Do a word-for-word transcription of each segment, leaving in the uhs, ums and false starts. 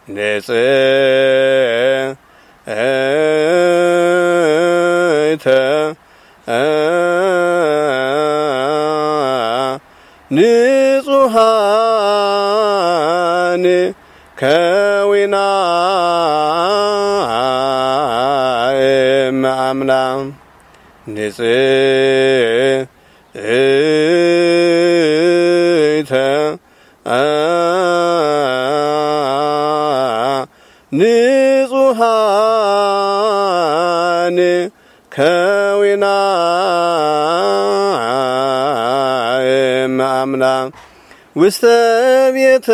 ንጽሕተ ንጹሃን ከዊና እምአምላክ ንጽሕተ ንጹሃን ከዊና እምአምላክ ውስተ ቤተ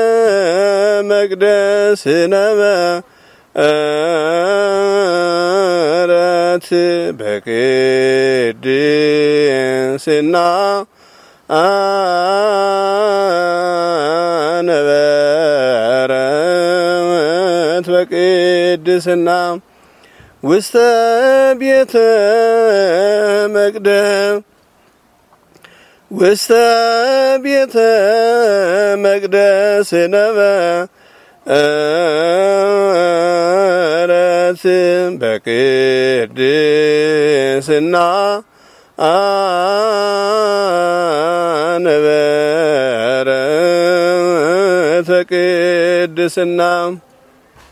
መቅደስ ነበረት በቅድስና ነበረት በቅድስና ውስተ ቤተ መቅደስ ውስተ ቤተ መቅደስ ነበረት በቅድስና ነበረት በቅድስና